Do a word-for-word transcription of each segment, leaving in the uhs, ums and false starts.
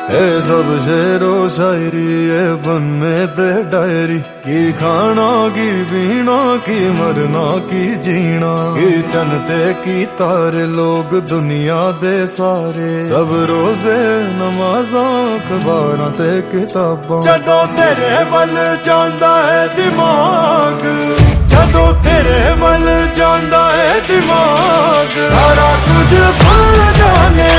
ए सब शेरो शायरी ए बनने दे डायरी की खाना की पीना की मरना की जीना की चनते की तारे लोग दुनिया दे सारे सब रोजे नमाजा अखबारां ते किताबां जदों तेरे वल जांदा है दिमाग जदों तेरे वल जांदा है दिमाग सारा कुछ भूल जाने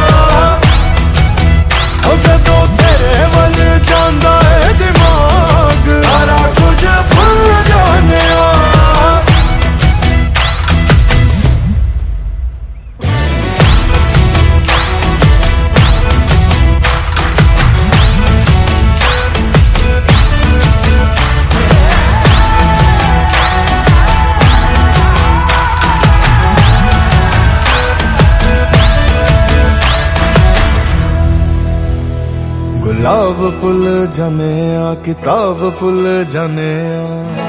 जदों तेरे वल जांदा है दिमाग सारा कुछ भूल जाने गुलाब भुल जाने आ किताब भुल जाने आ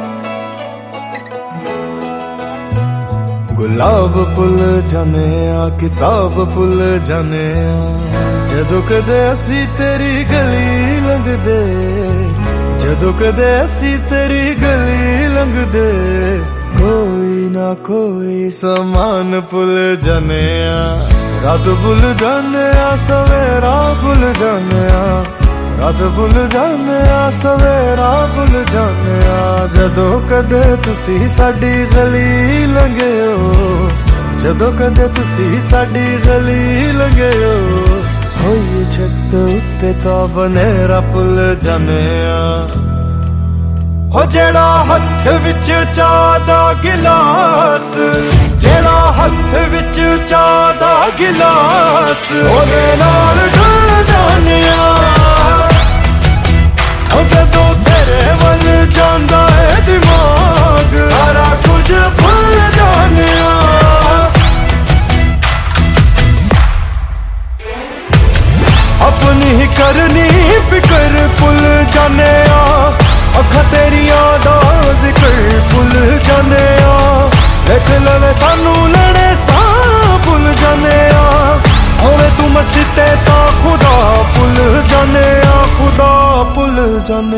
गुलाब भुल जाने आ किताब भुल जाने आ जदों कदे असी तेरी गली लंघदे जदों कदे असी तेरी गली लंघदे कोई ना कोई समान भुल जाने आ रात भुल जाने आ सवेरा भुल जाने आ रात भुल जाने आ सवेरा भुल जाने आ जदों कदे तुसी साडी गली लंघे हो जदों कदे तुसी साडी गली लंघे हो होई छत उत्ते तां बनेरा भुल जाने आ हो जेड़ा हथ विच चाह दा गिलास जेड़ा हथ विच चाह दा गिलास ओदे नाल डुल जाने ओ जदों तेरे वल जांदा है दिमाग सारा कुछ भुल जाने अपनी ही करनी फिक्र भुल जाने अखा तेरिया दा जिक्र भुल जाने लिख लवे सानू लड़े सा भुल जाने होवे तू मसीते ता खुदा भुल जाने खुदा भुल जाने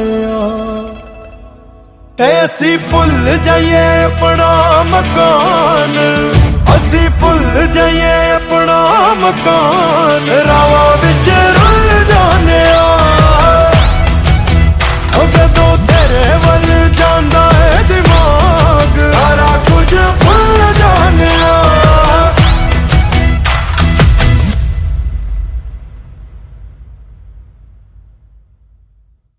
ते असी भुल जाइए अपना मकान असी भुल जाइए अपना मकान रावा विच